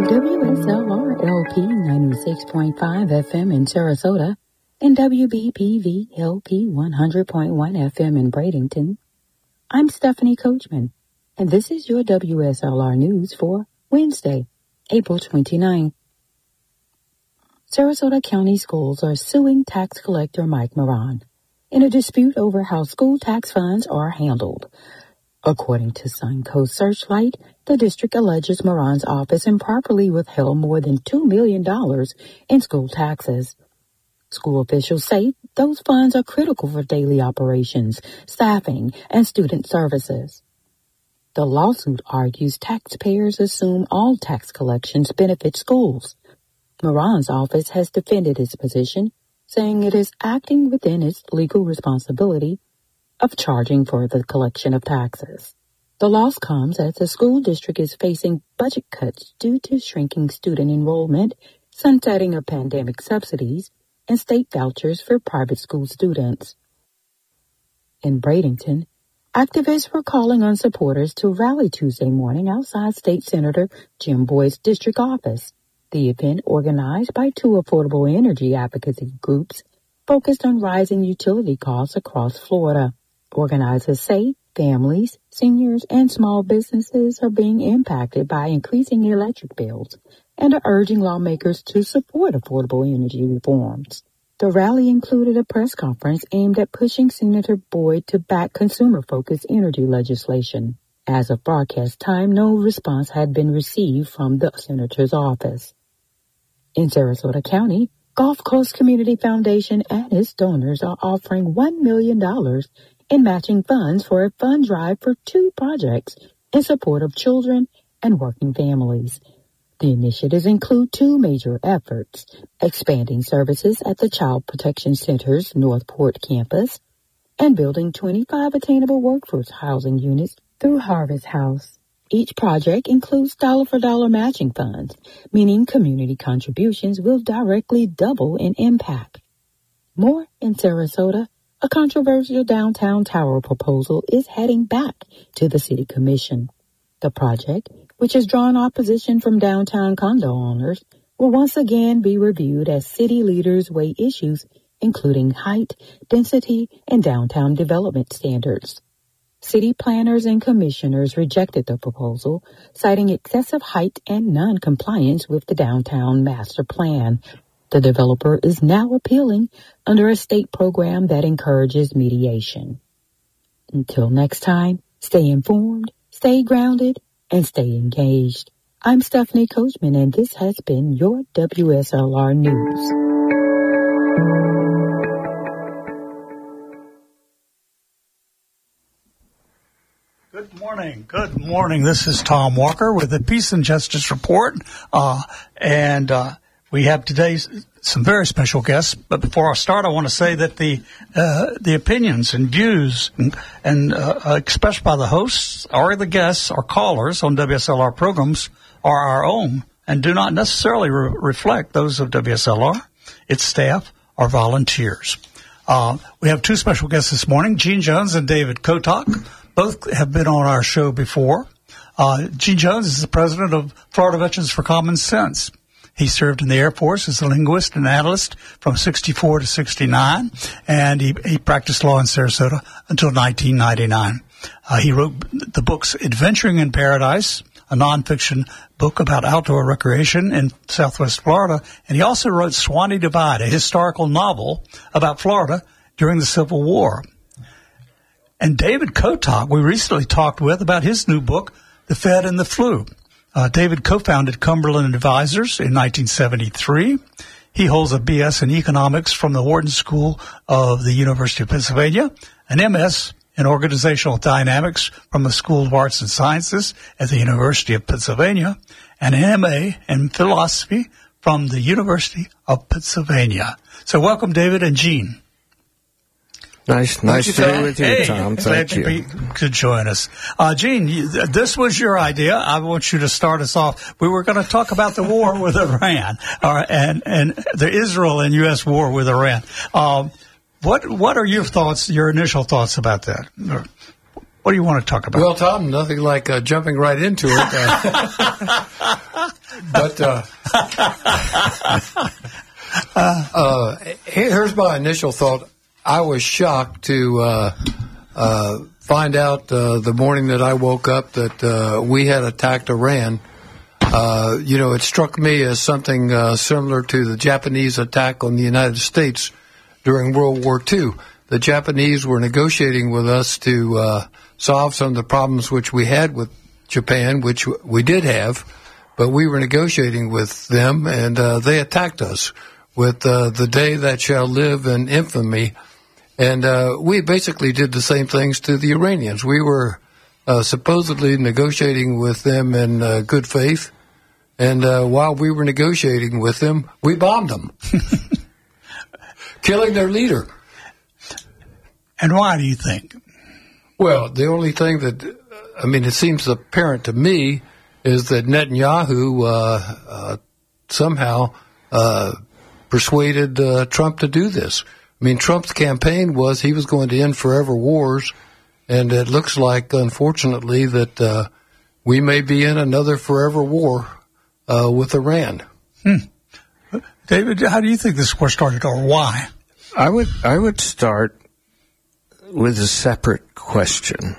WSLR-LP 96.5 FM in Sarasota and WBPV-LP 100.1 FM in Bradenton. I'm Stephanie Coachman, and this is your WSLR News for Wednesday, April 29th. Sarasota County Schools are suing tax collector Mike Moran in a dispute over how school tax funds are handled. According to Suncoast Searchlight, the district alleges Moran's office improperly withheld more than $2 million in school taxes. School officials say those funds are critical for daily operations, staffing, and student services. The lawsuit argues taxpayers assume all tax collections benefit schools. Moran's office has defended its position, saying it is acting within its legal responsibility of charging for the collection of taxes. The loss comes as the school district is facing budget cuts due to shrinking student enrollment, sunsetting of pandemic subsidies, and state vouchers for private school students. In Bradenton, activists were calling on supporters to rally Tuesday morning outside State Senator Jim Boyd's district office. The event, organized by two affordable energy advocacy groups, focused on rising utility costs across Florida. Organizers say families, seniors, and small businesses are being impacted by increasing electric bills and are urging lawmakers to support affordable energy reforms. The rally included a press conference aimed at pushing Senator Boyd to back consumer-focused energy legislation. As of broadcast time, no response had been received from the senator's office. In Sarasota County, Gulf Coast Community Foundation and its donors are offering $1 million in matching funds for a fund drive for two projects in support of children and working families. The initiatives include two major efforts: expanding services at the Child Protection Center's Northport campus and building 25 attainable workforce housing units through Harvest House. Each project includes dollar-for-dollar matching funds, meaning community contributions will directly double in impact. More in Sarasota. A controversial downtown tower proposal is heading back to the City Commission. The project, which has drawn opposition from downtown condo owners, will once again be reviewed as city leaders weigh issues including height, density, and downtown development standards. City planners and commissioners rejected the proposal, citing excessive height and non-compliance with the downtown master plan. The developer is now appealing under a state program that encourages mediation. Until next time, stay informed, stay grounded, and stay engaged. I'm Stephanie Coachman, and this has been your WSLR News. Good morning. Good morning. This is Tom Walker with the Peace and Justice Report, and we have today some very special guests. But before I start, I want to say that the opinions and views and expressed by the hosts or the guests or callers on WSLR programs are our own and do not necessarily reflect those of WSLR, its staff, or volunteers. We have two special guests this morning, Gene Jones and David Kotok. Both have been on our show before. Gene Jones is the president of Florida Veterans for Common Sense. He served in the Air Force as a linguist and analyst from 64 to 69, and he practiced law in Sarasota until 1999. He wrote the books Adventuring in Paradise, a nonfiction book about outdoor recreation in Southwest Florida, and he also wrote Swanee Divide, a historical novel about Florida during the Civil War. And David Kotok, we recently talked with about his new book, The Fed and the Flu. David co-founded Cumberland Advisors in 1973. He holds a B.S. in economics from the Wharton School of the University of Pennsylvania, an M.S. in organizational dynamics from the School of Arts and Sciences at the University of Pennsylvania, and an M.A. in philosophy from the University of Pennsylvania. So welcome, David and Gene. Nice to be with you, Tom. Thank you. Glad you could join us. Gene, this was your idea. I want you to start us off. We were going to talk about the war with Iran, and the Israel and U.S. war with Iran. What are your thoughts, your initial thoughts about that? What do you want to talk about? Well, Tom, nothing like jumping right into it. But here's my initial thought. I was shocked to find out the morning that I woke up that we had attacked Iran. It struck me as something similar to the Japanese attack on the United States during World War II. The Japanese were negotiating with us to solve some of the problems which we had with Japan, which we did have, but we were negotiating with them, and they attacked us with the day that shall live in infamy. And we basically did the same things to the Iranians. We were supposedly negotiating with them in good faith, and while we were negotiating with them, we bombed them, killing their leader. And why do you think? Well, the only thing that, it seems apparent to me is that Netanyahu somehow persuaded Trump to do this. Trump's campaign was he was going to end forever wars, and it looks like, unfortunately, that we may be in another forever war with Iran. David, how do you think this war started, or why? I would start with a separate question.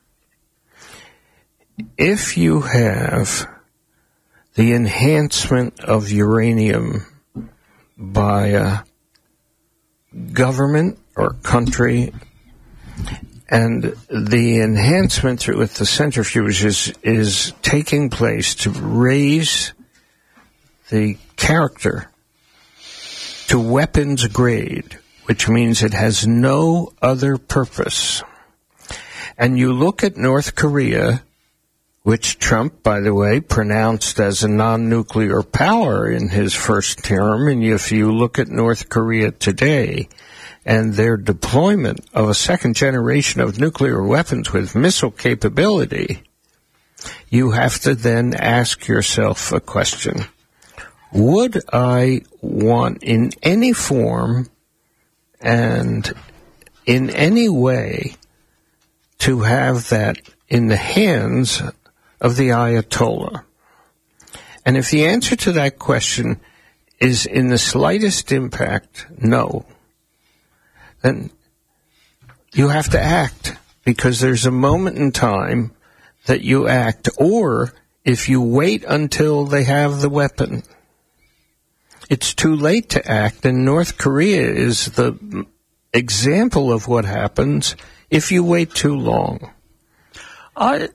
If you have the enhancement of uranium by a government or country, and the enhancement with the centrifuge is taking place to raise the character to weapons grade, which means it has no other purpose. And you look at North Korea, which Trump, by the way, pronounced as a non-nuclear power in his first term, and if you look at North Korea today and their deployment of a second generation of nuclear weapons with missile capability, you have to then ask yourself a question. Would I want in any form and in any way to have that in the hands of the Ayatollah? And if the answer to that question is in the slightest impact, no, then you have to act, because there's a moment in time that you act, or if you wait until they have the weapon, it's too late to act. And North Korea is the example of what happens if you wait too long. That's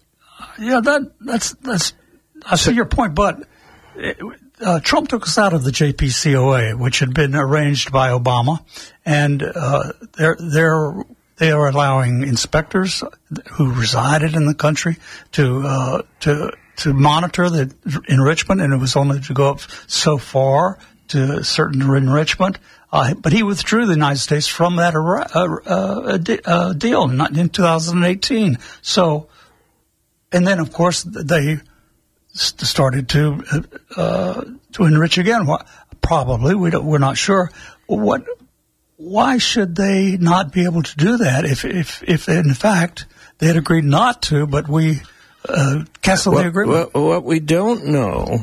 I see your point, but Trump took us out of the JCPOA, which had been arranged by Obama, and they are allowing inspectors who resided in the country to monitor the enrichment, and it was only to go up so far to certain enrichment. But he withdrew the United States from that deal in 2018. So, and then of course they started to enrich again. Probably we're not sure. Why should they not be able to do that if in fact they had agreed not to, but we canceled the agreement? What we don't know.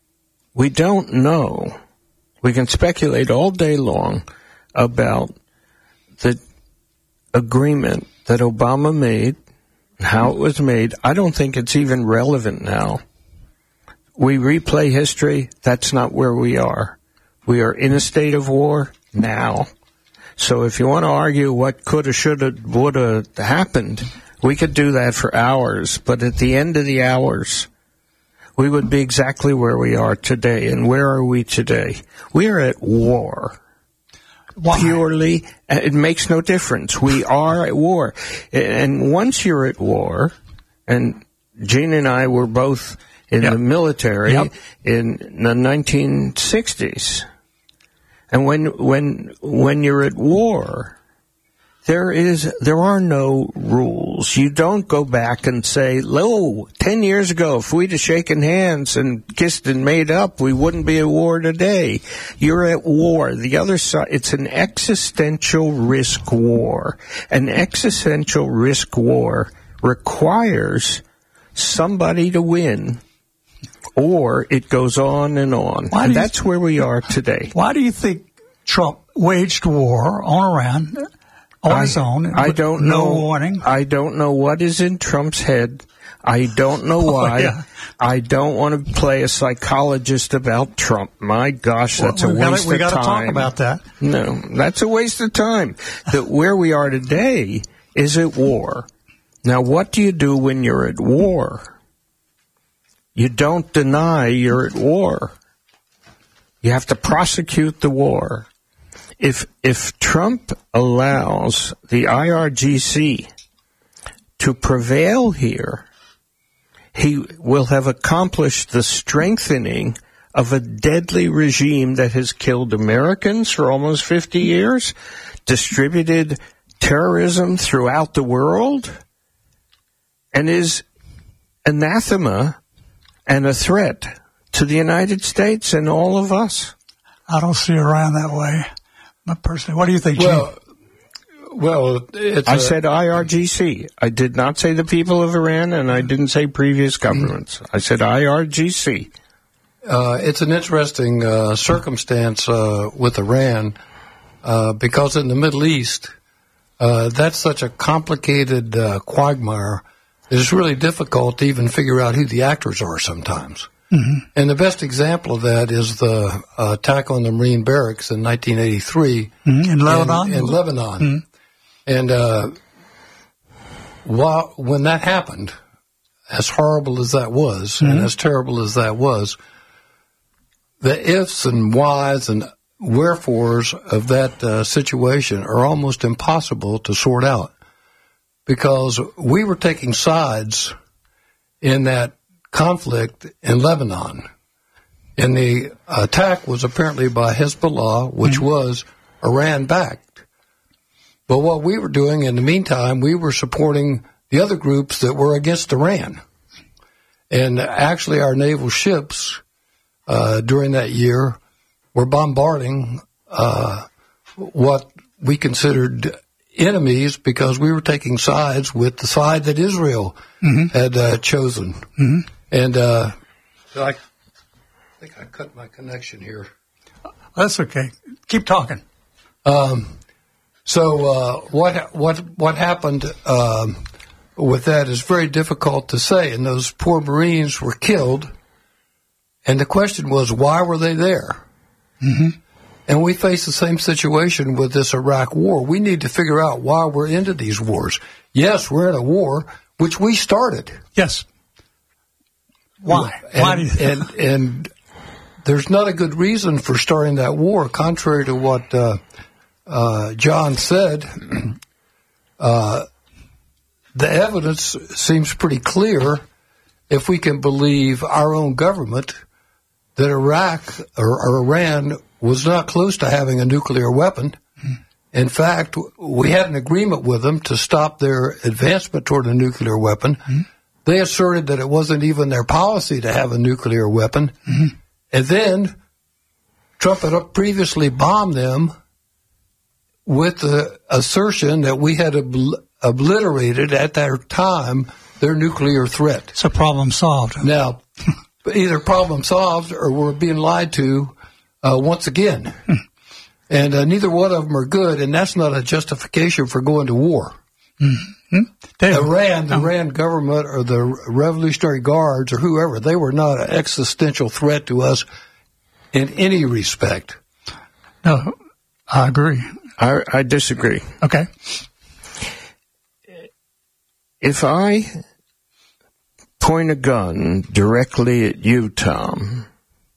We can speculate all day long about the agreement that Obama made, how it was made. I don't think it's even relevant now. We replay history. That's not where we are. We are in a state of war now. So if you want to argue what coulda, shoulda, woulda happened, we could do that for hours. But at the end of the hours, we would be exactly where we are today. And where are we today? We are at war. Why? Purely, it makes no difference. We are at war. And once you're at war, and Gene and I were both in the military in the 1960s. And when you're at war, there are no rules. You don't go back and say, 10 years ago, if we'd have shaken hands and kissed and made up, we wouldn't be at war today. You're at war. The other side, it's an existential risk war. An existential risk war requires somebody to win or it goes on and on. And that's where we are today. Why do you think Trump waged war on Iran on his own? I don't know. No warning. I don't know what is in Trump's head. I don't know why. Yeah. I don't want to play a psychologist about Trump. My gosh, that's a waste of time. We got to talk about that. No, that's a waste of time. That where we are today is at war. Now, what do you do when you're at war? You don't deny you're at war. You have to prosecute the war. If Trump allows the IRGC to prevail here, he will have accomplished the strengthening of a deadly regime that has killed Americans for almost 50 years, distributed terrorism throughout the world, and is anathema and a threat to the United States and all of us. I don't see Iran that way. But personally, what do you think, Gene? Well, I said IRGC. I did not say the people of Iran, and I didn't say previous governments. I said IRGC. It's an interesting circumstance with Iran because in the Middle East, that's such a complicated quagmire. It's really difficult to even figure out who the actors are sometimes. Mm-hmm. And the best example of that is the attack on the Marine barracks in 1983 in Lebanon. In Lebanon. Mm-hmm. And when that happened, as horrible as that was, and as terrible as that was, the ifs and whys and wherefores of that situation are almost impossible to sort out, because we were taking sides in that conflict in Lebanon. And the attack was apparently by Hezbollah, which was Iran-backed. But what we were doing in the meantime, we were supporting the other groups that were against Iran. And actually our naval ships during that year were bombarding what we considered enemies, because we were taking sides with the side that Israel had chosen. Mm-hmm. And I think I cut my connection here. That's okay. Keep talking. So what happened with that is very difficult to say. And those poor Marines were killed. And the question was, why were they there? Mm-hmm. And we face the same situation with this Iraq war. We need to figure out why we're into these wars. Yes, we're in a war, which we started. Yes. Why? And there's not a good reason for starting that war, contrary to what John said. The evidence seems pretty clear, if we can believe our own government, that Iraq or Iran was not close to having a nuclear weapon. In fact, we had an agreement with them to stop their advancement toward a nuclear weapon. They asserted that it wasn't even their policy to have a nuclear weapon. And then Trump had previously bombed them with the assertion that we had obliterated at that time their nuclear threat. So problem solved. Now, either problem solved or we're being lied to once again. And neither one of them are good, and that's not a justification for going to war. The Iran government or the Revolutionary Guards or whoever, they were not an existential threat to us in any respect. No, I agree. I disagree. Okay. If I point a gun directly at you, Tom,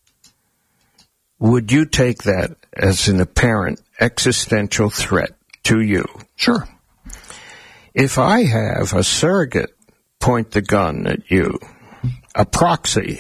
would you take that as an apparent existential threat to you? Sure. If I have a surrogate point the gun at you, a proxy,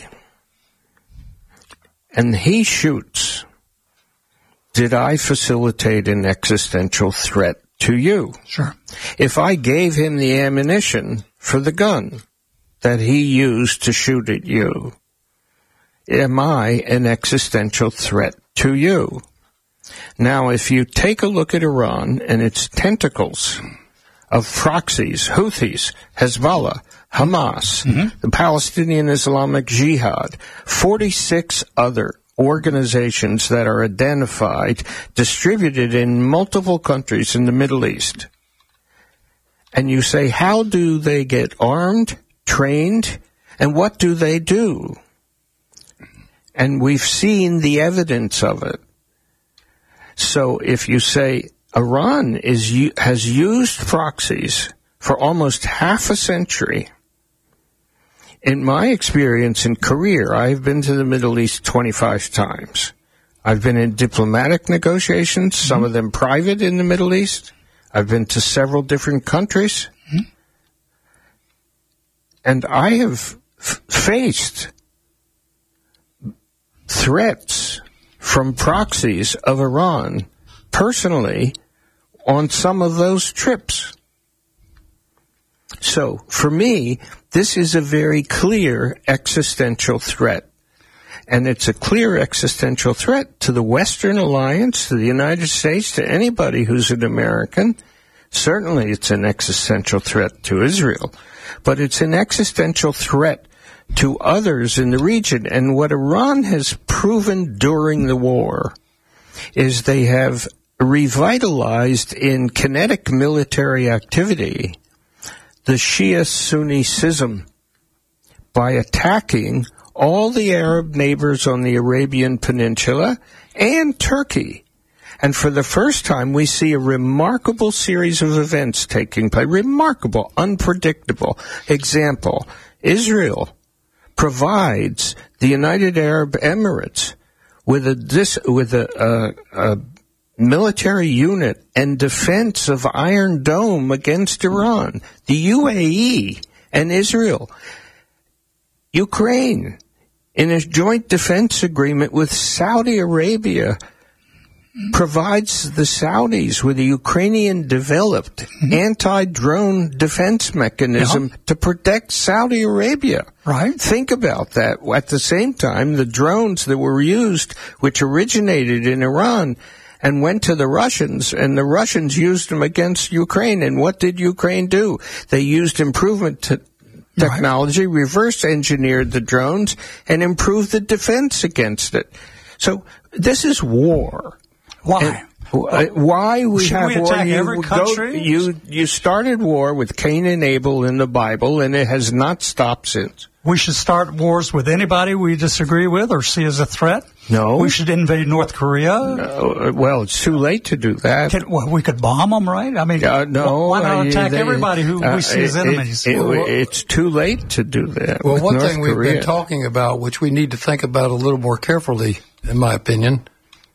and he shoots, did I facilitate an existential threat to you? Sure. If I gave him the ammunition for the gun that he used to shoot at you, am I an existential threat to you? Now, if you take a look at Iran and its tentacles of proxies, Houthis, Hezbollah, Hamas, the Palestinian Islamic Jihad, 46 other organizations that are identified, distributed in multiple countries in the Middle East. And you say, how do they get armed, trained, and what do they do? And we've seen the evidence of it. So if you say Iran has used proxies for almost half a century, in my experience and career, I've been to the Middle East 25 times. I've been in diplomatic negotiations, some of them private in the Middle East. I've been to several different countries. And I have faced threats from proxies of Iran personally on some of those trips. So, for me, this is a very clear existential threat. And it's a clear existential threat to the Western alliance, to the United States, to anybody who's an American. Certainly it's an existential threat to Israel. But it's an existential threat to others in the region. And what Iran has proven during the war is they have revitalized in kinetic military activity the Shia-Sunni schism by attacking all the Arab neighbors on the Arabian Peninsula and Turkey. And for the first time, we see a remarkable series of events taking place. Remarkable, unpredictable. Example, Israel provides the United Arab Emirates with a military unit and defense of Iron Dome against Iran. The UAE and Israel. Ukraine, in a joint defense agreement with Saudi Arabia, provides the Saudis with a Ukrainian-developed anti-drone defense mechanism to protect Saudi Arabia. Right. Think about that. At the same time, the drones that were used, which originated in Iran and went to the Russians, and the Russians used them against Ukraine. And what did Ukraine do? They used improvement technology, reverse engineered the drones, and improved the defense against it. So this is war. Why? Why we have war? Attack every country? You started war with Cain and Abel in the Bible, and it has not stopped since. We should start wars with anybody we disagree with or see as a threat? No. We should invade North Korea? No. Well, it's too late to do that. We could bomb them, right? I mean, no. Why not attack everybody who we see as enemies? It's too late to do that. Well, one North thing we've Korea. been talking about, which we need to think about a little more carefully, in my opinion,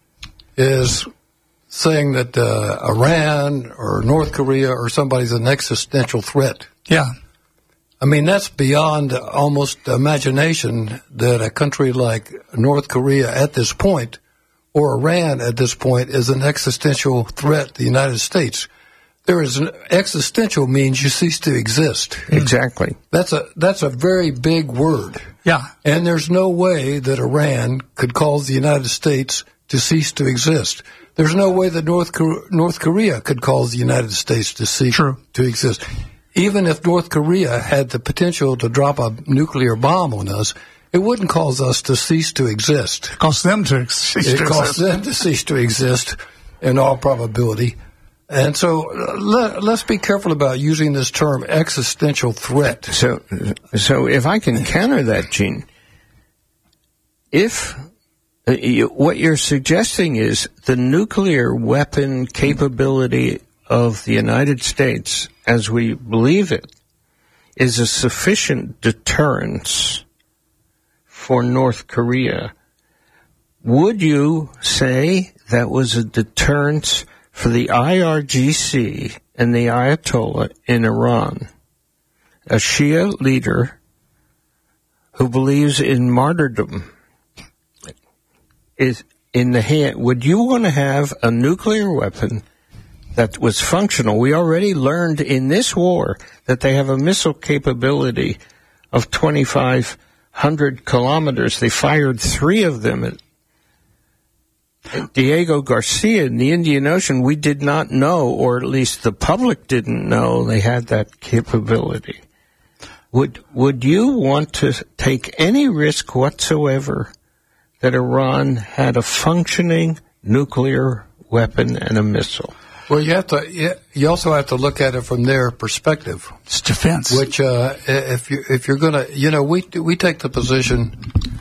is saying that Iran or North Korea or somebody's an existential threat. Yeah. I mean, that's beyond almost imagination that a country like North Korea at this point or Iran at this point is an existential threat to the United States. There is an existential means you cease to exist. Exactly. That's a very big word. Yeah. And there's no way that Iran could cause the United States to cease to exist. There's no way that North Korea could cause the United States to cease to exist. Even if North Korea had the potential to drop a nuclear bomb on us, it wouldn't cause us to cease to exist. It caused them to cease to exist. It caused them to cease to exist in all probability. And so let's be careful about using this term existential threat. So if I can counter that, Gene, if what you're suggesting is the nuclear weapon capability of the United States, as we believe it, is a sufficient deterrence for North Korea, would you say that was a deterrence for the IRGC and the Ayatollah in Iran, a Shia leader who believes in martyrdom? Is in the hand? Would you want to have a nuclear weapon that was functional? We already learned in this war that they have a missile capability of 2,500 kilometers. They fired 3 of them at Diego Garcia in the Indian Ocean. We did not know, or at least the public didn't know, they had that capability. Would you want to take any risk whatsoever that Iran had a functioning nuclear weapon and a missile? Well, you also have to look at it from their perspective. It's defense. Which, if you're going to, we take the position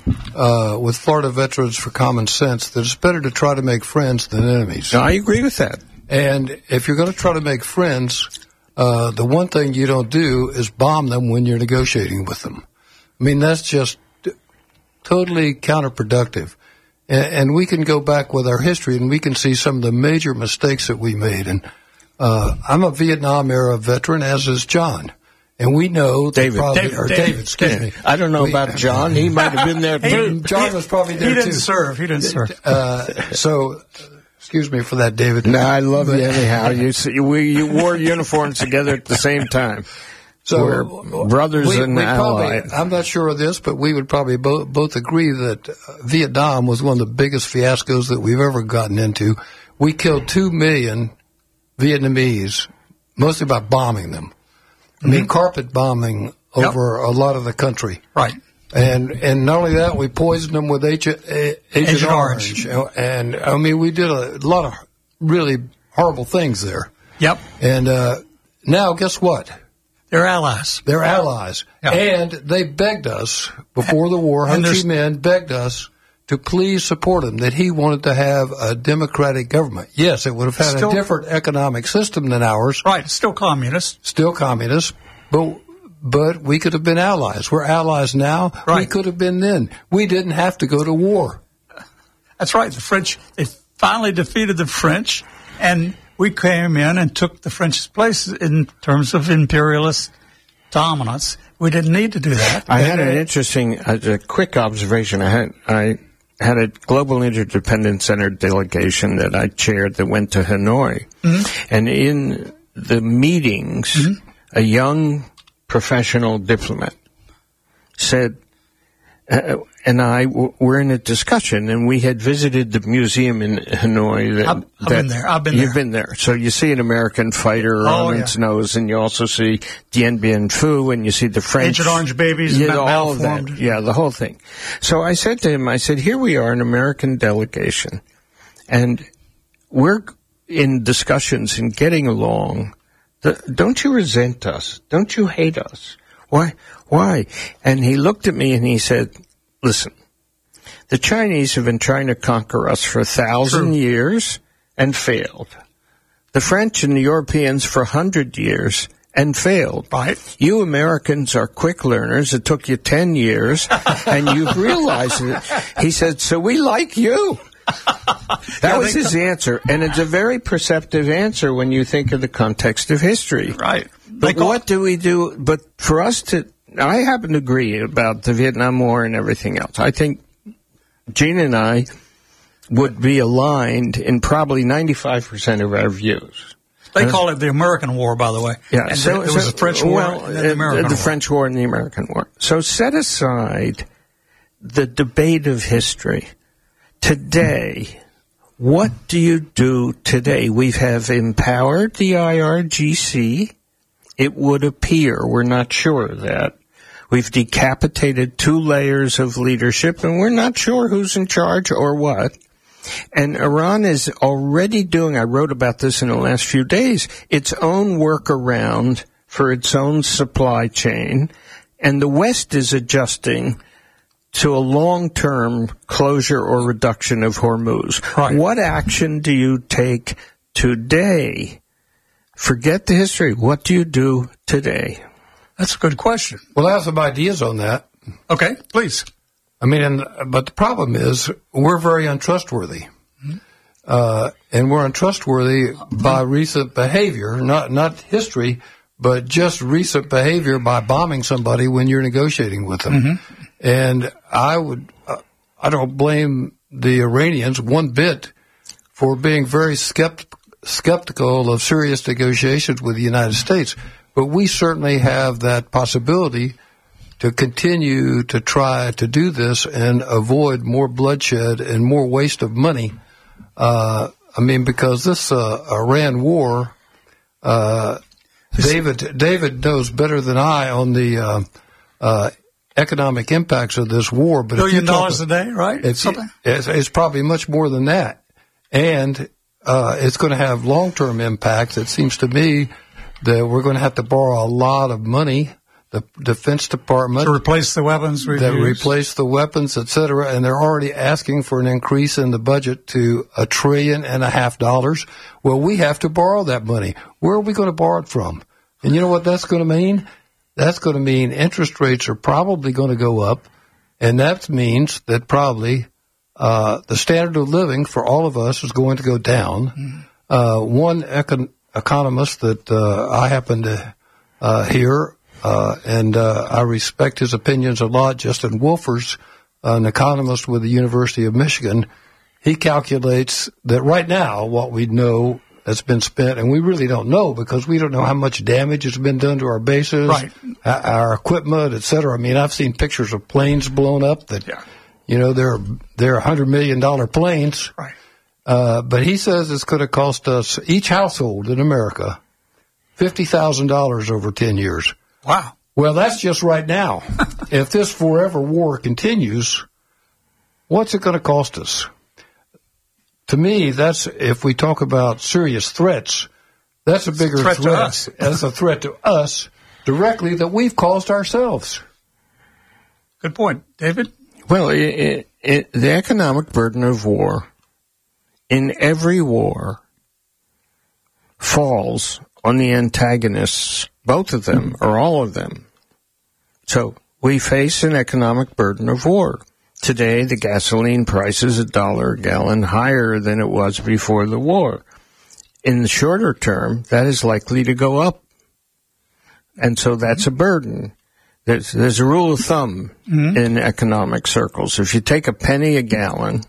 with Florida Veterans for Common Sense that it's better to try to make friends than enemies. I agree with that. And if you're going to try to make friends, the one thing you don't do is bomb them when you're negotiating with them. I mean, that's just totally counterproductive. And we can go back with our history and we can see some of the major mistakes that we made. And I'm a Vietnam era veteran, as is John. And we know David, excuse me. I don't know about John. He might have been there too. John was probably there too. He didn't serve. So, excuse me for that, David. No, I love you anyhow. You wore uniforms together at the same time. So we're brothers and allies. I'm not sure of this, but we would probably both agree that Vietnam was one of the biggest fiascos that we've ever gotten into. We killed 2 million Vietnamese, mostly by bombing them. I mean, carpet bombing over a lot of the country. Right. And not only that, we poisoned them with Agent Orange. And, I mean, we did a lot of really horrible things there. Yep. And now, guess what? They're allies. They're allies. Yeah. And they begged us, before the war, Ho Chi Minh begged us to please support him, that he wanted to have a democratic government. Yes, it would have had a different economic system than ours. Right, still communist. Still communist, but we could have been allies. We're allies now. Right. We could have been then. We didn't have to go to war. That's right. The French, they finally defeated the French, and we came in and took the French's place in terms of imperialist dominance. We didn't need to do that. I had an interesting, a quick observation. I had a Global Interdependence Center delegation that I chaired that went to Hanoi. Mm-hmm. And in the meetings, mm-hmm. a young professional diplomat said, and I were in a discussion, and we had visited the museum in Hanoi. I've been there. You've been there. So you see an American fighter on its nose, and you also see Dien Bien Phu, and you see the French. Agent Orange babies, all of that. Yeah, the whole thing. So I said to him, here we are, an American delegation, and we're in discussions and getting along. Don't you resent us? Don't you hate us? Why? And he looked at me and he said, listen, the Chinese have been trying to conquer us for 1,000 years and failed. The French and the Europeans for 100 years and failed. Right. You Americans are quick learners. It took you 10 years and you've realized it. He said, so we like you. That was his answer, and it's a very perceptive answer when you think of the context of history. Right. But what do we do? But for us I happen to agree about the Vietnam War and everything else. I think Gene and I would be aligned in probably 95% of our views. They call it the American War, by the way. Yeah. And so it was the French War and the American War. The French War and the American War. So set aside the debate of history. Today, what do you do today? We have empowered the IRGC. It would appear, we're not sure of that. We've decapitated 2 layers of leadership, and we're not sure who's in charge or what. And Iran is already doing, I wrote about this in the last few days, its own workaround for its own supply chain, and the West is adjusting to a long-term closure or reduction of Hormuz. Right. What action do you take today? Forget the history. What do you do today? That's a good question. Well, I have some ideas on that. Okay, please. I mean, but the problem is we're very untrustworthy. Mm-hmm. And we're untrustworthy by recent behavior, not history, but just recent behavior by bombing somebody when you're negotiating with them. Mm-hmm. And I don't blame the Iranians one bit for being very skeptical of serious negotiations with the United States. But we certainly have that possibility to continue to try to do this and avoid more bloodshed and more waste of money. I mean, because this Iran war, David knows better than I on the economic impacts of this war. But $1 billion a day, right? It's probably much more than that. And it's going to have long-term impacts. It seems to me that we're going to have to borrow a lot of money. The Defense Department to replace the weapons we've that used. replace the weapons, et cetera, and they're already asking for an increase in the budget to $1.5 trillion. Well, we have to borrow that money. Where are we going to borrow it from? And you know what that's going to mean? That's going to mean interest rates are probably going to go up, and that means that probably the standard of living for all of us is going to go down. One economist that I happen to hear, and I respect his opinions a lot, Justin Wolfers, an economist with the University of Michigan, he calculates that right now what we know has been spent, and we really don't know because we don't know how much damage has been done to our bases, right, our equipment, et cetera. I mean, I've seen pictures of planes blown up that, you know, they're $100 million planes. Right. But he says it's going to cost us, each household in America, $50,000 over 10 years. Wow. Well, that's just right now. If this forever war continues, what's it going to cost us? To me, that's, if we talk about serious threats, that's a bigger threat to us. That's a threat to us directly that we've caused ourselves. Good point. David? Well, the economic burden of war in every war falls on the antagonists, both of them or all of them. So we face an economic burden of war. Today, the gasoline price is $1 a gallon higher than it was before the war. In the shorter term, that is likely to go up. And so that's a burden. There's a rule of thumb in economic circles. If you take a penny a gallon,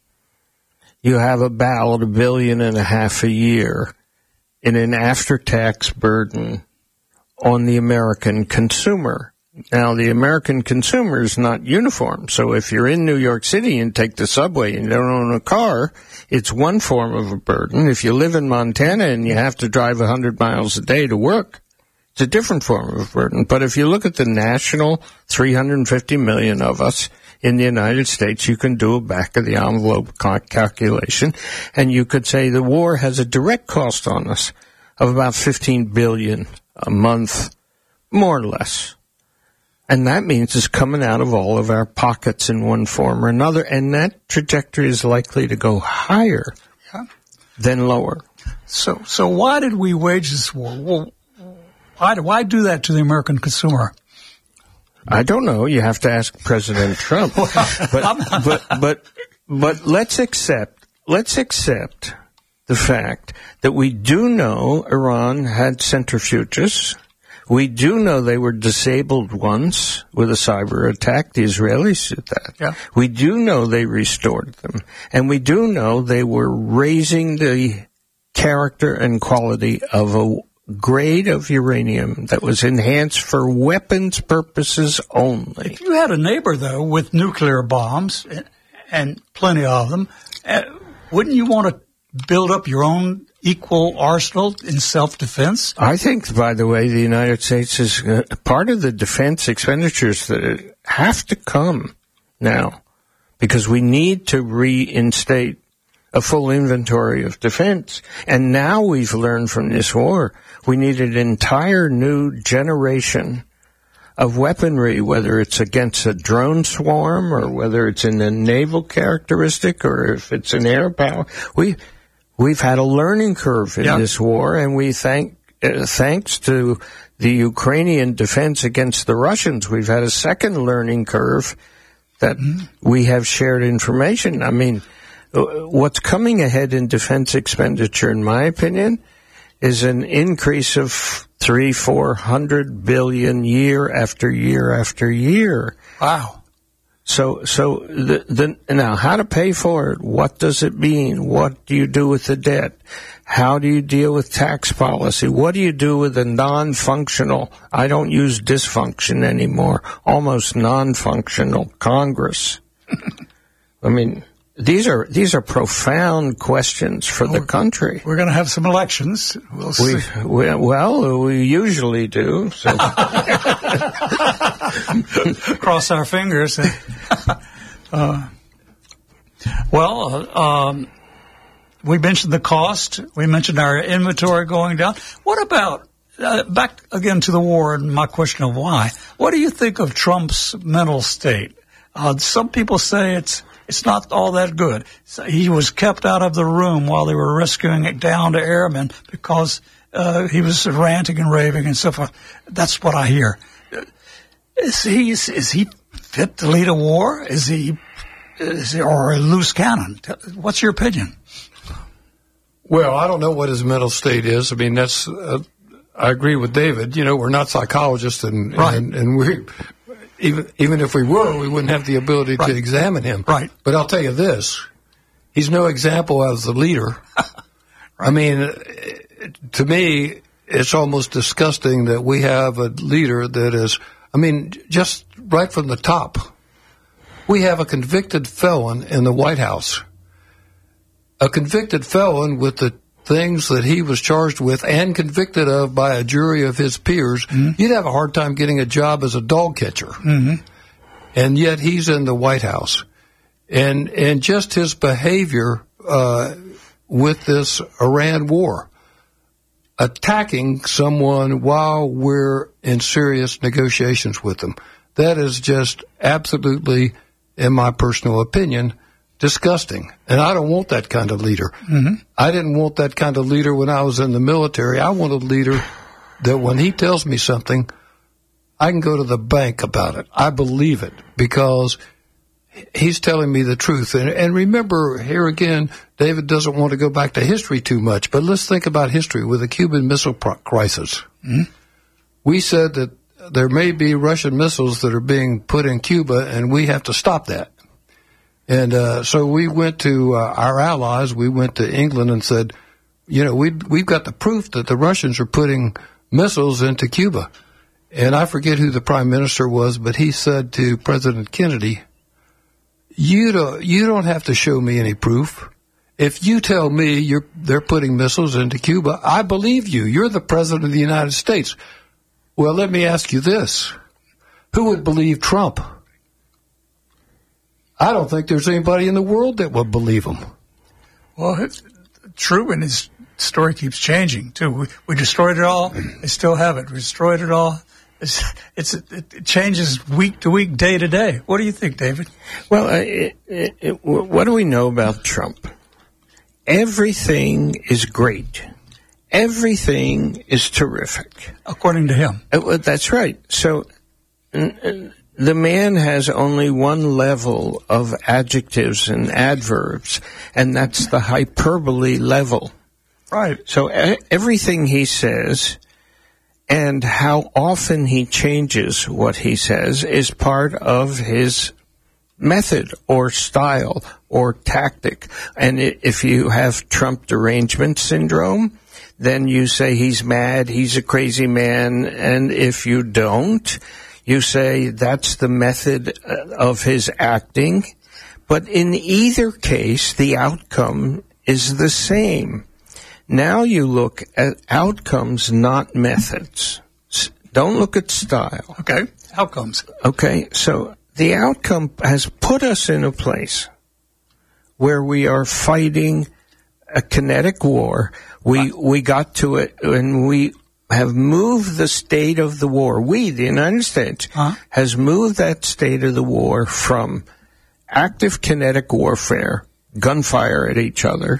you have about $1.5 billion a year in an after-tax burden on the American consumer. Now, the American consumer is not uniform. So if you're in New York City and take the subway and you don't own a car, it's one form of a burden. If you live in Montana and you have to drive 100 miles a day to work, it's a different form of burden. But if you look at the national 350 million of us in the United States, you can do a back-of-the-envelope calculation, and you could say the war has a direct cost on us of about $15 billion a month, more or less. And that means it's coming out of all of our pockets in one form or another, and that trajectory is likely to go higher than lower. So why did we wage this war? Well, why do that to the American consumer? I don't know. You have to ask President Trump. But let's accept the fact that we do know Iran had centrifuges. We do know they were disabled once with a cyber attack. The Israelis did that. Yeah. We do know they restored them. And we do know they were raising the character and quality of a grade of uranium that was enhanced for weapons purposes only. If you had a neighbor, though, with nuclear bombs, and plenty of them, wouldn't you want to build up your own equal arsenal in self-defense? I think, by the way, the United States is part of the defense expenditures that have to come now, because we need to reinstate a full inventory of defense. And now we've learned from this war, we need an entire new generation of weaponry, whether it's against a drone swarm or whether it's in a naval characteristic or if it's an air power. We've had a learning curve in this war, and we thanks to the Ukrainian defense against the Russians, we've had a second learning curve that we have shared information. I mean, what's coming ahead in defense expenditure, in my opinion, is an increase of $300-400 billion year after year after year. Wow. So now how to pay for it? What does it mean? What do you do with the debt? How do you deal with tax policy? What do you do with a non-functional, I don't use dysfunction anymore, almost non-functional Congress? I mean, These are profound questions for the country. We're going to have some elections. We'll see. We usually do. So. Cross our fingers. We mentioned the cost. We mentioned our inventory going down. What about, back again to the war and my question of why, what do you think of Trump's mental state? Some people say it's not all that good. So he was kept out of the room while they were rescuing it down to airmen because he was ranting and raving and so forth. That's what I hear. Is he fit to lead a war? Is he or a loose cannon? What's your opinion? Well, I don't know what his mental state is. I mean, that's I agree with David. You know, we're not psychologists, and we even if we were, we wouldn't have the ability to examine him. Right. But I'll tell you this: he's no example as a leader. I mean, to me, it's almost disgusting that we have a leader that is. I mean, just right from the top, we have a convicted felon in the White House. A convicted felon with the things that he was charged with and convicted of by a jury of his peers. Mm-hmm. You'd have a hard time getting a job as a dog catcher. Mm-hmm. And yet he's in the White House. And just his behavior with this Iran war, attacking someone while we're in serious negotiations with them, that is just absolutely, in my personal opinion, disgusting. And I don't want that kind of leader. Mm-hmm. I didn't want that kind of leader when I was in the military. I want a leader that when he tells me something, I can go to the bank about it. I believe it because he's telling me the truth. And remember, here again, David doesn't want to go back to history too much, but let's think about history with the Cuban Missile Crisis. Mm-hmm. We said that there may be Russian missiles that are being put in Cuba, and we have to stop that. And so we went to our allies. We went to England and said, you know, we've got the proof that the Russians are putting missiles into Cuba. And I forget who the prime minister was, but he said to President Kennedy, you don't have to show me any proof. If you tell me they're putting missiles into Cuba, I believe you. You're the president of the United States. Well, let me ask you this. Who would believe Trump? I don't think there's anybody in the world that would believe him. Well, true, and his story keeps changing, too. We destroyed it all. They still have it. We destroyed it all. It changes week to week, day to day. What do you think, David? Well, what do we know about Trump? Everything is great. Everything is terrific. According to him. That's right. So the man has only one level of adjectives and adverbs, and that's the hyperbole level. Right. So everything he says and how often he changes what he says is part of his method or style or tactic. And if you have Trump derangement syndrome, then you say he's mad, he's a crazy man, and if you don't, you say that's the method of his acting. But in either case, the outcome is the same. Now you look at outcomes, not methods. Don't look at style. Okay, outcomes. Okay, so the outcome has put us in a place where we are fighting a kinetic war. We got to it and we have moved the state of the war. We, the United States, has moved that state of the war from active kinetic warfare, gunfire at each other,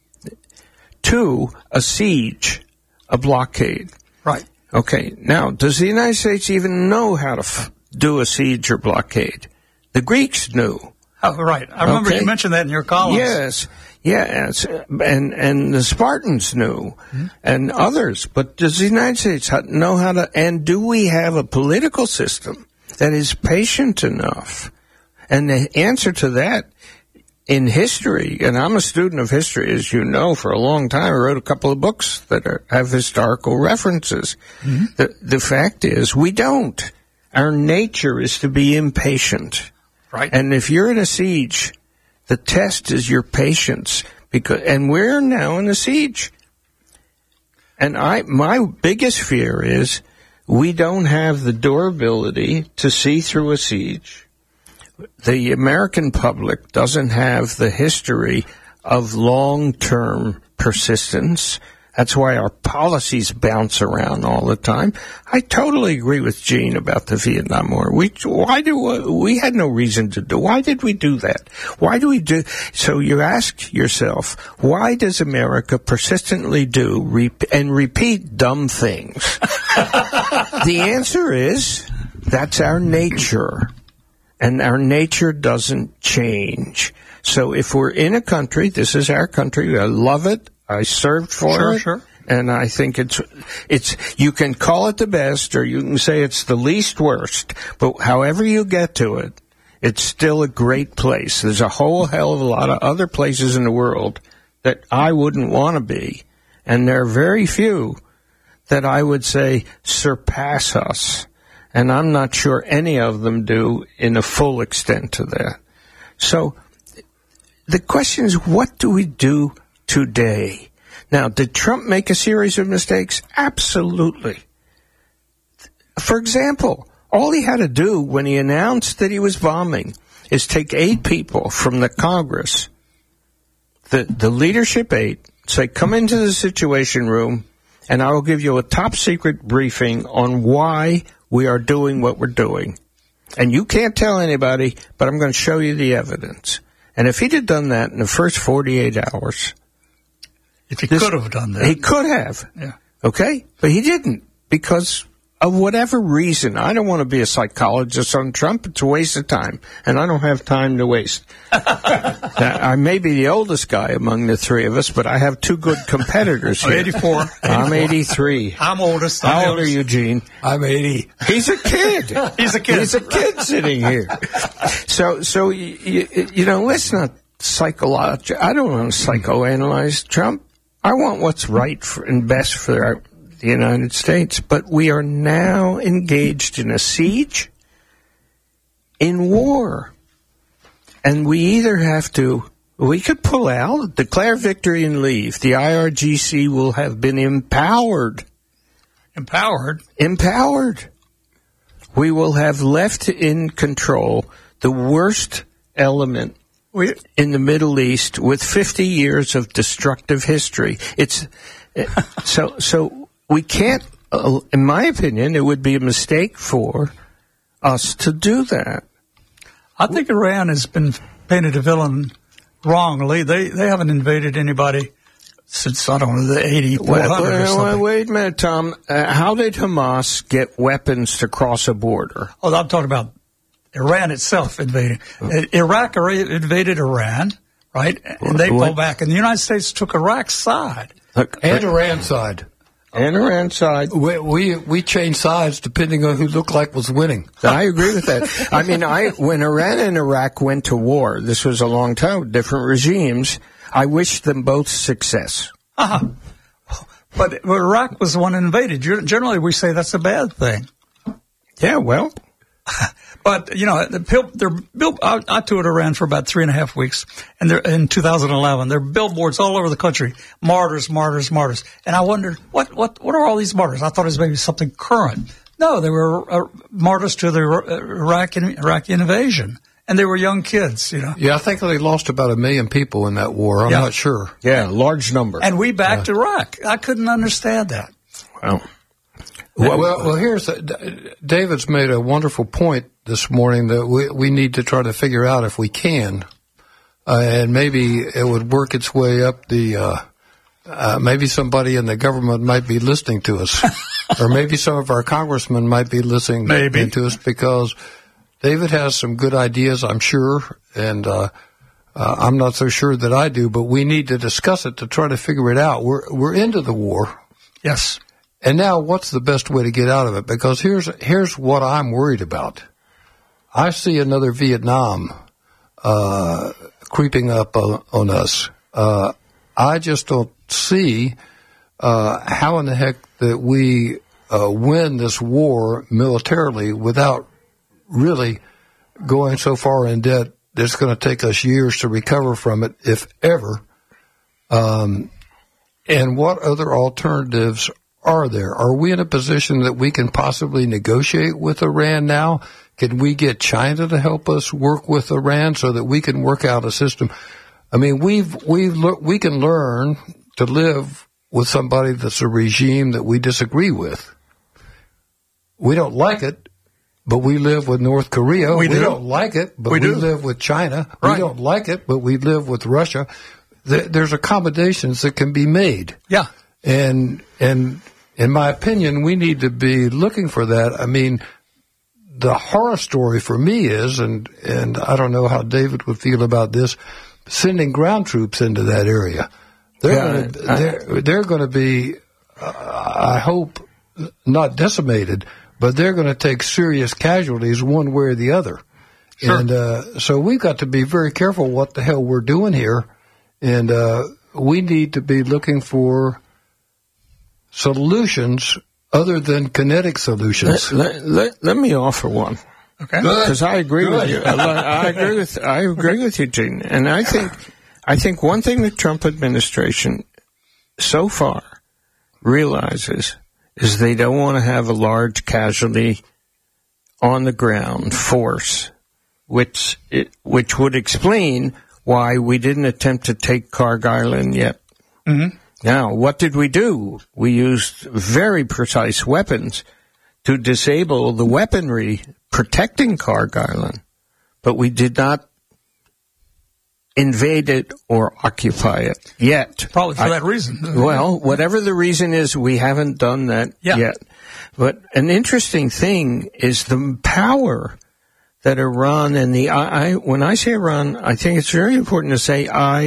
to a siege, a blockade. Right. Okay, now, does the United States even know how to do a siege or blockade? The Greeks knew. Oh, right. I remember you mentioned that in your columns. Yes. Yes, and the Spartans knew, and others. But does the United States know how to, and do we have a political system that is patient enough? And the answer to that in history, and I'm a student of history, as you know, for a long time. I wrote a couple of books that have historical references. Mm-hmm. The fact is, we don't. Our nature is to be impatient. Right. And if you're in a siege, The test is your patience, and we're now in a siege. And my biggest fear is we don't have the durability to see through a siege. The American public doesn't have the history of long-term persistence. That's why our policies bounce around all the time. I totally agree with Gene about the Vietnam War. We had no reason to do. Why did we do that? Why do we do? So you ask yourself, why does America persistently do and repeat dumb things? The answer is that's our nature, and our nature doesn't change. So if we're in a country, this is our country. I love it. I served for it, sure. And I think it's. You can call it the best, or you can say it's the least worst. But however you get to it, it's still a great place. There's a whole hell of a lot of other places in the world that I wouldn't want to be, and there are very few that I would say surpass us. And I'm not sure any of them do in a full extent to that. So the question is, what do we do today? Now, did Trump make a series of mistakes? Absolutely. For example, all he had to do when he announced that he was bombing is take 8 people from the Congress, the leadership 8, say, come into the Situation Room, and I will give you a top-secret briefing on why we are doing what we're doing. And you can't tell anybody, but I'm going to show you the evidence. And if he'd have done that in the first 48 hours... If he could have done that. He could have. Yeah. Okay? But he didn't, because of whatever reason. I don't want to be a psychologist on Trump. It's a waste of time, and I don't have time to waste. I may be the oldest guy among the three of us, but I have 2 good competitors here. 84. I'm 83. I'm oldest. How old are you, Gene? I'm 80. He's a kid. He's a kid. He's a kid sitting here. So you know, let's not I don't want to psychoanalyze Trump. I want what's right and best for the United States. But we are now engaged in a siege, in war. And we either have to, we could pull out, declare victory and leave. The IRGC will have been empowered. Empowered? Empowered. We will have left in control the worst element in the Middle East with 50 years of destructive history. So we can't, in my opinion, it would be a mistake for us to do that. I think Iran has been painted a villain wrongly. They haven't invaded anybody since, I don't know, the 8400 or something. Wait a minute, Tom. How did Hamas get weapons to cross a border? Oh, I'm talking about Iran itself invading. Iraq invaded Iran, right? And they pulled back. And the United States took Iraq's side. And Iran's side. And Iran's side. We changed sides depending on who looked like was winning. I agree with that. I mean, when Iran and Iraq went to war, this was a long time, different regimes, I wish them both success. But Iraq was the one invaded. Generally, we say that's a bad thing. Yeah, well... But, you know, they're built. I toured Iran for about 3.5 weeks, and they're in 2011. There are billboards all over the country, martyrs, martyrs, martyrs. And I wondered, what are all these martyrs? I thought it was maybe something current. No, they were martyrs to the Iraqi invasion, and they were young kids, you know. Yeah, I think they lost about 1 million people in that war. I'm not sure. Yeah, large number. And we backed Iraq. I couldn't understand that. Wow. Well, here's David's made a wonderful point this morning that we need to try to figure out if we can, and maybe it would work its way up the. Maybe somebody in the government might be listening to us, or maybe some of our congressmen might be listening to us, because David has some good ideas, I'm sure, and I'm not so sure that I do. But we need to discuss it to try to figure it out. We're into the war. Yes. And now, what's the best way to get out of it? Because here's what I'm worried about. I see another Vietnam creeping up on us. I just don't see how in the heck that we win this war militarily without really going so far in debt it's going to take us years to recover from it, if ever. And what other alternatives are there? Are we in a position that we can possibly negotiate with Iran now? Can we get China to help us work with Iran so that we can work out a system? I mean, we can learn to live with somebody that's a regime that we disagree with. We don't like it, but we live with North Korea. We don't like it, but we live with China. Right. We don't like it, but we live with Russia. There's accommodations that can be made. Yeah. And in my opinion, we need to be looking for that. I mean, the horror story for me is, and I don't know how David would feel about this, sending ground troops into that area. They're going to be, I hope, not decimated, but they're going to take serious casualties one way or the other. Sure. And so we've got to be very careful what the hell we're doing here. And we need to be looking for solutions other than kinetic solutions. Let me offer one. Okay. Because I agree with you. I agree with you, Gene. And I think one thing the Trump administration so far realizes is they don't want to have a large casualty on the ground force, which would explain why we didn't attempt to take Kharg Island yet. Mm-hmm. Now, what did we do? We used very precise weapons to disable the weaponry protecting Kharg Island, but we did not invade it or occupy it yet. Probably for that reason. Well, whatever the reason is, we haven't done that yet. But an interesting thing is the power that Iran and when I say Iran, I think it's very important to say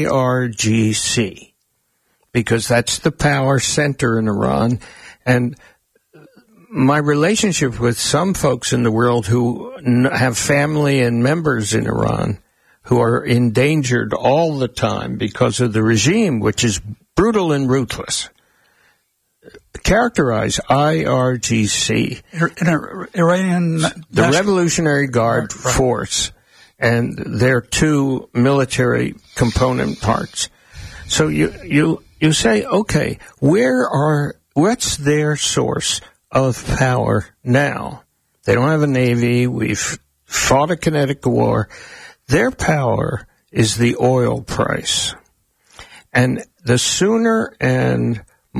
IRGC, because that's the power center in Iran. And my relationship with some folks in the world who have family and members in Iran who are endangered all the time because of the regime, which is brutal and ruthless, characterize IRGC, Iranian the Revolutionary Guard Force, and their two military component parts. So you say, okay, what's their source of power now? They don't have a navy. We've fought a kinetic war. Their power is the oil price. And the sooner and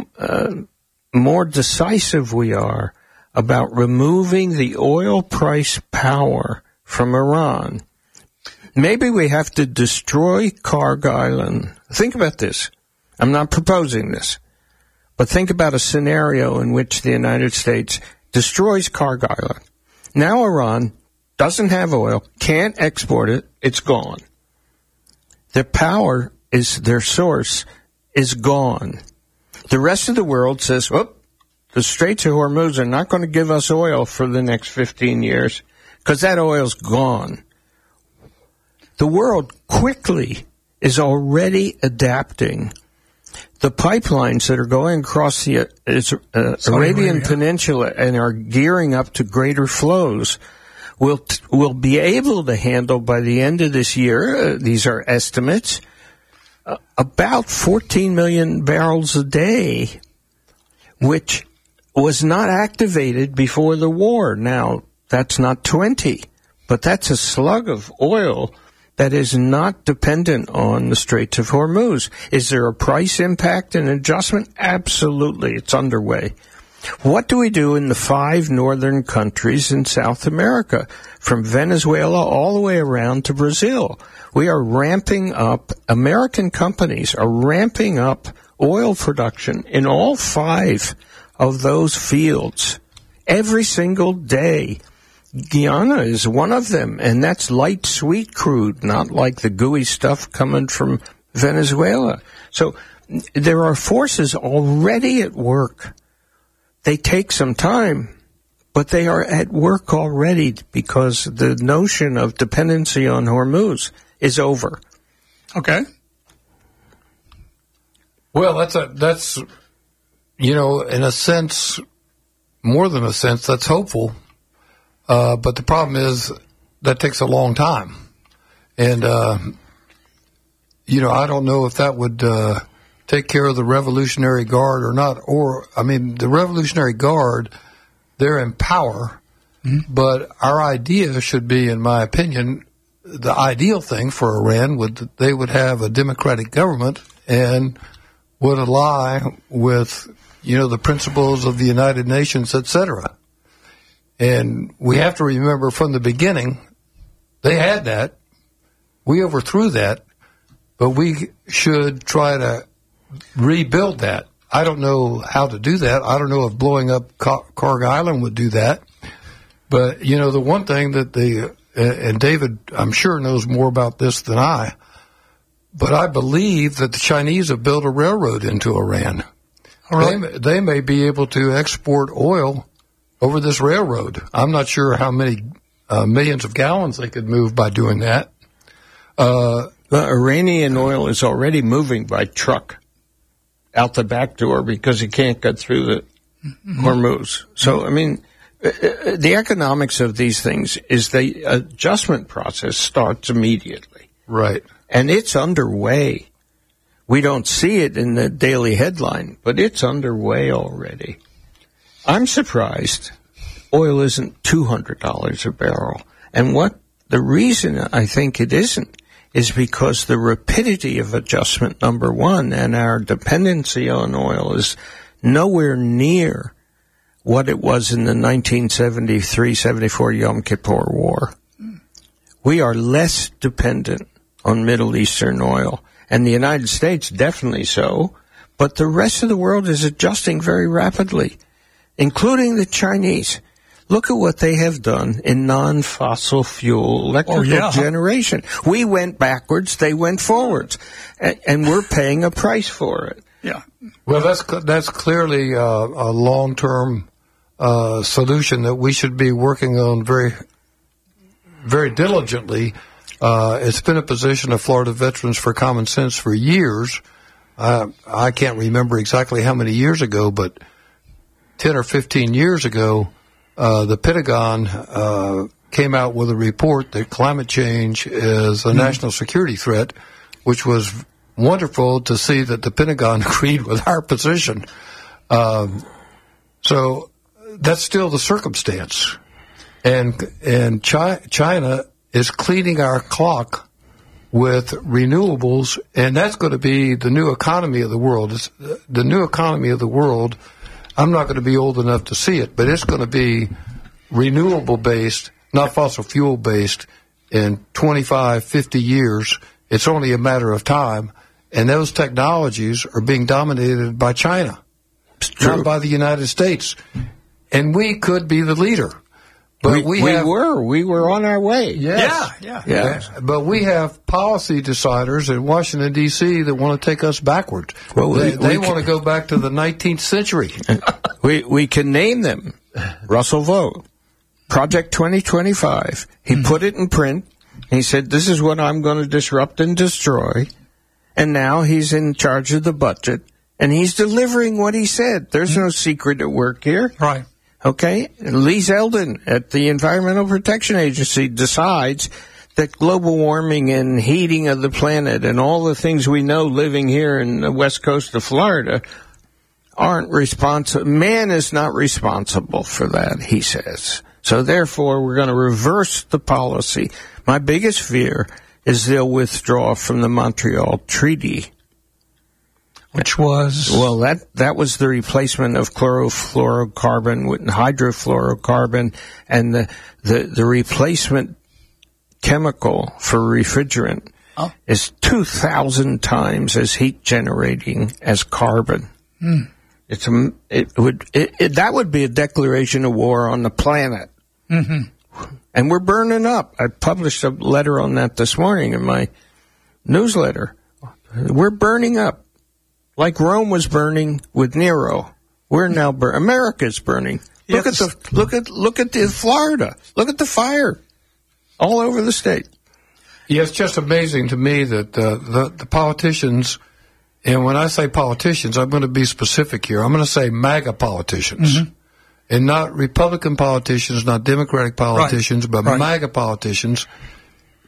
more decisive we are about removing the oil price power from Iran, maybe we have to destroy Kharg Island. Think about this. I'm not proposing this, but think about a scenario in which the United States destroys Kharg Island. Now Iran doesn't have oil, can't export it, it's gone. Their power is, their source is gone. The rest of the world says, the Straits of Hormuz are not going to give us oil for the next 15 years because that oil's gone. The world quickly is already adapting. The pipelines that are going across the Arabian Peninsula and are gearing up to greater flows will be able to handle by the end of this year, these are estimates, about 14 million barrels a day, which was not activated before the war. Now, that's not 20, but that's a slug of oil that is not dependent on the Straits of Hormuz. Is there a price impact and adjustment? Absolutely, it's underway. What do we do in the 5 northern countries in South America, from Venezuela all the way around to Brazil? We are ramping up, American companies are ramping up oil production in all 5 of those fields every single day. Guyana is one of them, and that's light sweet crude, not like the gooey stuff coming from Venezuela. So there are forces already at work. They take some time, but they are at work already because the notion of dependency on Hormuz is over. Okay. Well, that's in a sense, more than a sense, that's hopeful. But the problem is that takes a long time. And, I don't know if that would take care of the Revolutionary Guard or not. The Revolutionary Guard, they're in power, but our idea should be, in my opinion, the ideal thing for Iran they would have a democratic government and would ally with, the principles of the United Nations, etc. And we have to remember from the beginning, they had that. We overthrew that, but we should try to rebuild that. I don't know how to do that. I don't know if blowing up Kharg Island would do that. But, the one thing that and David, I'm sure, knows more about this than I, but I believe that the Chinese have built a railroad into Iran. Right. They may be able to export oil over this railroad. I'm not sure how many millions of gallons they could move by doing that. The Iranian oil is already moving by truck out the back door because it can't get through the Hormuz. So, the economics of these things is the adjustment process starts immediately. Right. And it's underway. We don't see it in the daily headline, but it's underway already. I'm surprised oil isn't $200 a barrel. And the reason I think it isn't is because the rapidity of adjustment, number one, and our dependency on oil is nowhere near what it was in the 1973-74 Yom Kippur War. We are less dependent on Middle Eastern oil, and the United States definitely so, but the rest of the world is adjusting very rapidly, including the Chinese. Look at what they have done in non-fossil fuel electrical generation. We went backwards, they went forwards, and we're paying a price for it. Yeah. Well, that's clearly a long-term solution that we should be working on very, very diligently. It's been a position of Florida Veterans for Common Sense for years. I can't remember exactly how many years ago, but 10 or 15 years ago, the Pentagon came out with a report that climate change is a national security threat, which was wonderful to see that the Pentagon agreed with our position. So that's still the circumstance. And China is cleaning our clock with renewables, and that's going to be the new economy of the world. The new economy of the world, I'm not going to be old enough to see it, but it's going to be renewable-based, not fossil fuel-based, in 25, 50 years. It's only a matter of time, and those technologies are being dominated by China, not by the United States. And we could be the leader. But we were on our way. Yes. Yeah. But we have policy deciders in Washington, D.C. that want to take us backwards. Well, they want to go back to the 19th century. We can name them. Russell Vought, Project 2025. He put it in print. He said, this is what I'm going to disrupt and destroy. And now he's in charge of the budget. And he's delivering what he said. There's no secret at work here. Right. Okay, Lee Zeldin at the Environmental Protection Agency decides that global warming and heating of the planet and all the things we know living here in the west coast of Florida aren't responsible. Man is not responsible for that, he says. So therefore, we're going to reverse the policy. My biggest fear is they'll withdraw from the Montreal Treaty. Which was? Well, that was the replacement of chlorofluorocarbon with hydrofluorocarbon, and the replacement chemical for refrigerant is 2,000 times as heat generating as carbon. That would be a declaration of war on the planet. Mm-hmm. And we're burning up. I published a letter on that this morning in my newsletter. We're burning up. Like Rome was burning with Nero, we're now America's burning. Look at the Florida. Look at the fire all over the state. Yeah, it's just amazing to me that the politicians, and when I say politicians, I'm going to be specific here. I'm going to say MAGA politicians, and not Republican politicians, not Democratic politicians, but MAGA politicians.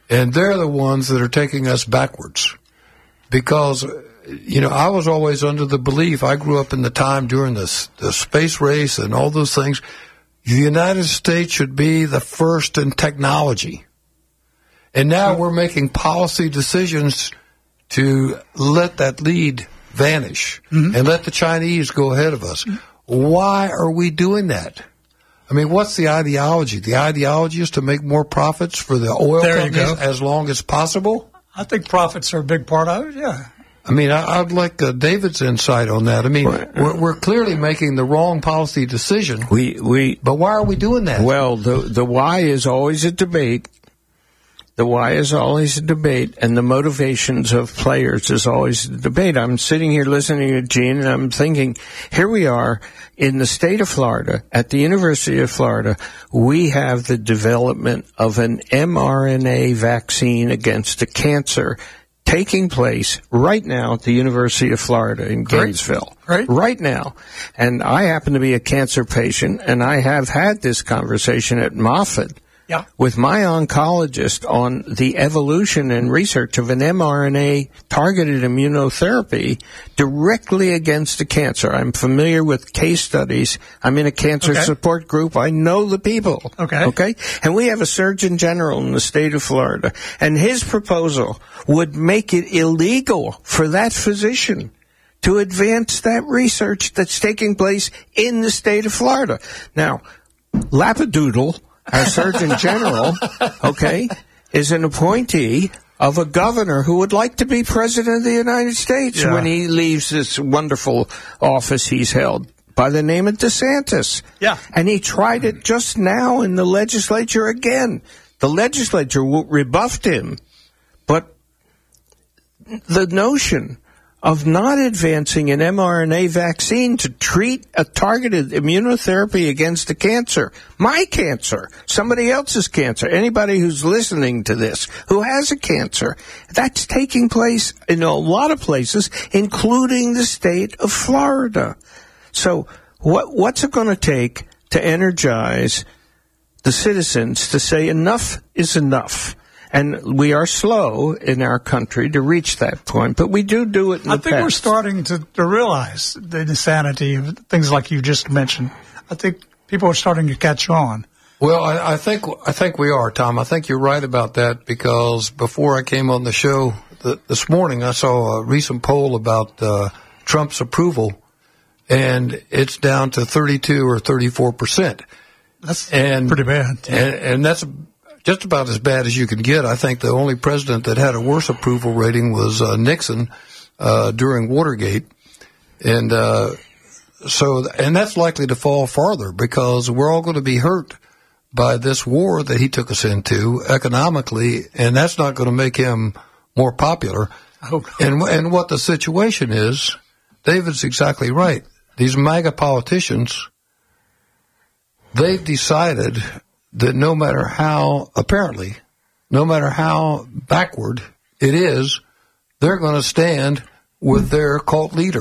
And they're the ones that are taking us backwards. Because, I was always under the belief, I grew up in the time during the space race and all those things, the United States should be the first in technology. And now we're making policy decisions to let that lead vanish and let the Chinese go ahead of us. Why are we doing that? I mean, what's the ideology? The ideology is to make more profits for the oil companies as long as possible? I think profits are a big part of it, yeah. I mean, I'd like David's insight on that. I mean, we're clearly making the wrong policy decision. But why are we doing that? Well, the why is always a debate. The why is always a debate, and the motivations of players is always a debate. I'm sitting here listening to Gene, and I'm thinking, here we are in the state of Florida, at the University of Florida, we have the development of an mRNA vaccine against a cancer taking place right now at the University of Florida in Gainesville. Right now. And I happen to be a cancer patient, and I have had this conversation at Moffitt with my oncologist on the evolution and research of an mRNA-targeted immunotherapy directly against the cancer. I'm familiar with case studies. I'm in a cancer support group. I know the people. Okay? And we have a Surgeon General in the state of Florida, and his proposal would make it illegal for that physician to advance that research that's taking place in the state of Florida. Now, Lapidoodle, our Surgeon General, is an appointee of a governor who would like to be president of the United States when he leaves this wonderful office he's held, by the name of DeSantis. And he tried it just now in the legislature again. The legislature rebuffed him, but the notion of not advancing an mRNA vaccine to treat a targeted immunotherapy against a cancer, my cancer, somebody else's cancer, anybody who's listening to this who has a cancer, that's taking place in a lot of places, including the state of Florida. So what's it going to take to energize the citizens to say enough is enough? And we are slow in our country to reach that point, but we do it in the past. I think we're starting to realize the insanity of things like you just mentioned. I think people are starting to catch on. Well, I think we are, Tom. I think you're right about that, because before I came on the show this morning, I saw a recent poll about Trump's approval, and it's down to 32 or 34%. That's pretty bad. And that's just about as bad as you can get. I think the only president that had a worse approval rating was Nixon during Watergate. And and that's likely to fall farther, because we're all going to be hurt by this war that he took us into economically, and that's not going to make him more popular. And what the situation is, David's exactly right. These MAGA politicians, they've decided that no matter how backward it is, they're going to stand with their cult leader.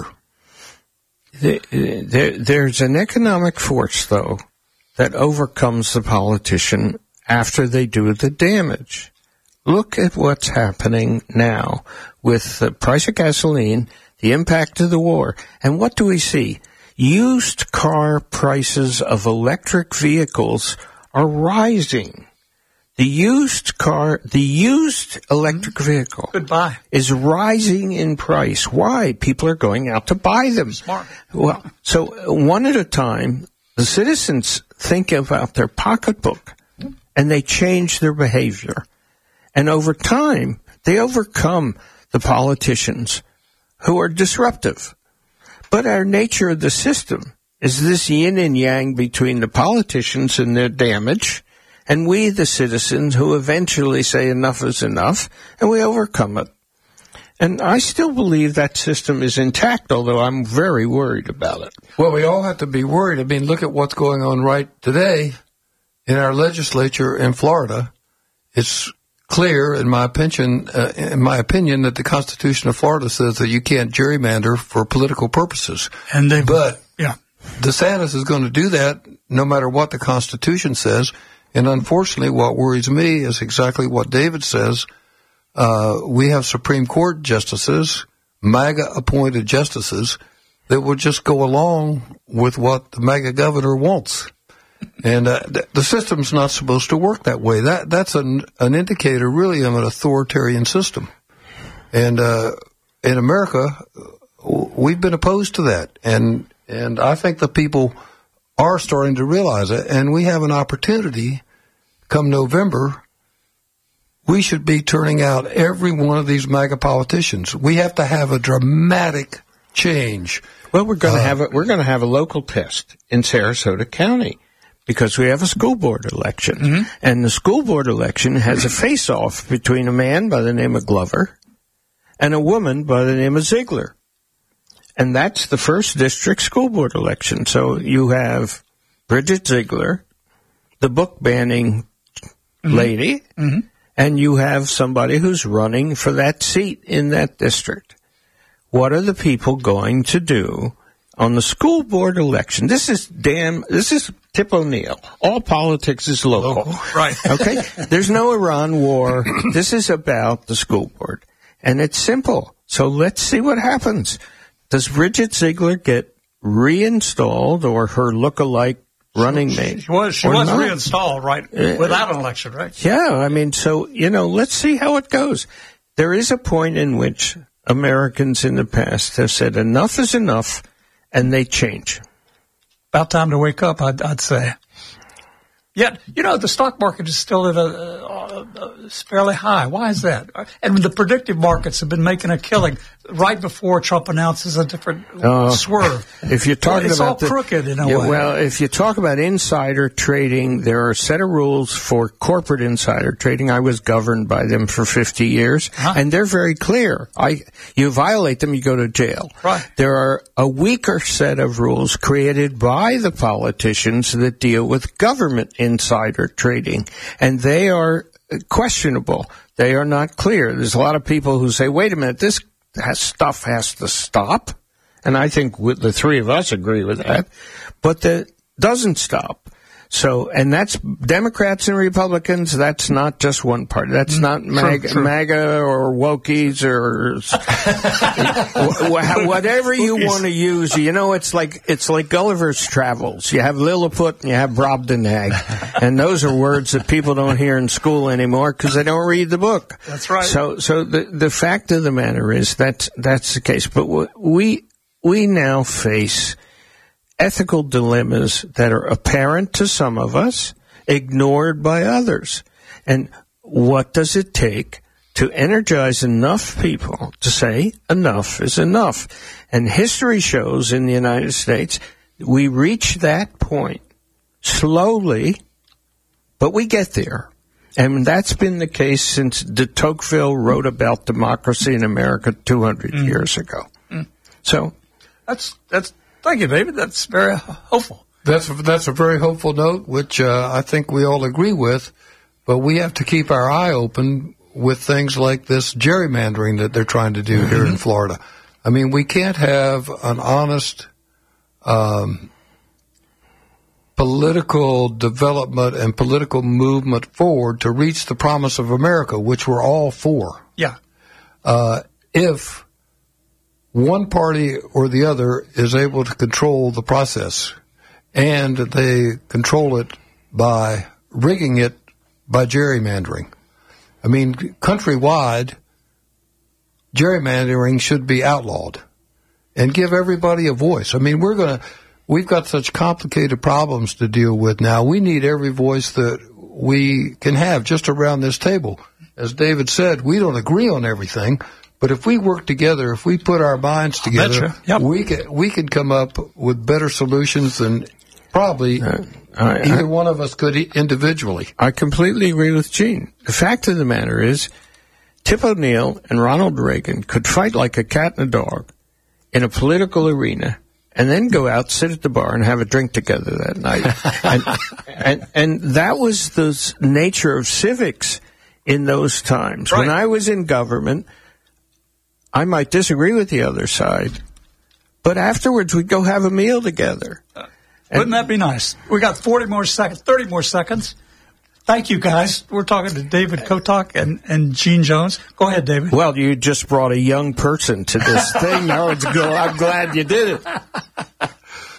There's an economic force, though, that overcomes the politician after they do the damage. Look at what's happening now with the price of gasoline, the impact of the war, and what do we see? Used car prices of electric vehicles are rising. The used electric vehicle is rising in price. Why? People are going out to buy them. Smart. Well, so one at a time, the citizens think about their pocketbook and they change their behavior. And over time, they overcome the politicians who are disruptive. But our nature of the system is this yin and yang between the politicians and their damage, and we, the citizens, who eventually say enough is enough, and we overcome it. And I still believe that system is intact, although I'm very worried about it. Well, we all have to be worried. I mean, look at what's going on right today in our legislature in Florida. It's clear, in my opinion, that the Constitution of Florida says that you can't gerrymander for political purposes. But DeSantis is going to do that no matter what the Constitution says, And unfortunately, what worries me is exactly what David says. We have Supreme Court justices, MAGA-appointed justices, that will just go along with what the MAGA governor wants. And the system's not supposed to work that way. That's an indicator, really, of an authoritarian system. And in America, we've been opposed to that. And I think the people are starting to realize it. And we have an opportunity come November. We should be turning out every one of these MAGA politicians. We have to have a dramatic change. Well, we're going to have a local test in Sarasota County, because we have a school board election. And the school board election has a face-off between a man by the name of Glover and a woman by the name of Ziegler. And that's the first district school board election. So you have Bridget Ziegler, the book-banning lady, and you have somebody who's running for that seat in that district. What are the people going to do on the school board election? This is Tip O'Neill. All politics is local. Right. Okay? There's no Iran war. This is about the school board. And it's simple. So let's see what happens. Does Bridget Ziegler get reinstalled, or her look-alike running mate? She was reinstalled, right, without an election, right? Yeah, I mean, so, let's see how it goes. There is a point in which Americans in the past have said enough is enough, and they change. About time to wake up, I'd say. Yet, the stock market is still at fairly high. Why is that? And the predictive markets have been making a killing right before Trump announces a different swerve. If you're talking it's about all crooked in a way. Well, if you talk about insider trading, there are a set of rules for corporate insider trading. I was governed by them for 50 years, and they're very clear. You violate them, you go to jail. Right. There are a weaker set of rules created by the politicians that deal with government insider trading, and they are questionable. They are not clear. There's a lot of people who say, wait a minute, this stuff has to stop, and I think the three of us agree with that, but that doesn't stop. So, and that's Democrats and Republicans. That's not just one party. That's not MAGA or wokies or whatever you want to use. It's like Gulliver's Travels. You have Lilliput and you have Brobdingnag, and those are words that people don't hear in school anymore because they don't read the book. That's right. So the fact of the matter is that's the case. But we now face ethical dilemmas that are apparent to some of us, ignored by others. And what does it take to energize enough people to say enough is enough? And history shows in the United States we reach that point slowly, but we get there. And that's been the case since de Tocqueville wrote about democracy in America 200 years ago. So that's thank you, David. That's very hopeful. That's a very hopeful note, which I think we all agree with. But we have to keep our eye open with things like this gerrymandering that they're trying to do here in Florida. I mean, we can't have an honest political development and political movement forward to reach the promise of America, which we're all for. Yeah. If one party or the other is able to control the process, and they control it by rigging it by gerrymandering. I mean, countrywide, gerrymandering should be outlawed and give everybody a voice. I mean, we've got such complicated problems to deal with now. We need every voice that we can have just around this table. As David said, we don't agree on everything. But if we work together, if we put our minds together, we can come up with better solutions than probably either one of us could individually. I completely agree with Gene. The fact of the matter is, Tip O'Neill and Ronald Reagan could fight like a cat and a dog in a political arena and then go out, sit at the bar, and have a drink together that night. and that was the nature of civics in those times. Right. When I was in government, I might disagree with the other side, but afterwards we'd go have a meal together. Wouldn't that be nice? We got 30 more seconds. Thank you, guys. We're talking to David Kotok and Gene Jones. Go ahead, David. Well, you just brought a young person to this thing. I'm glad you did it.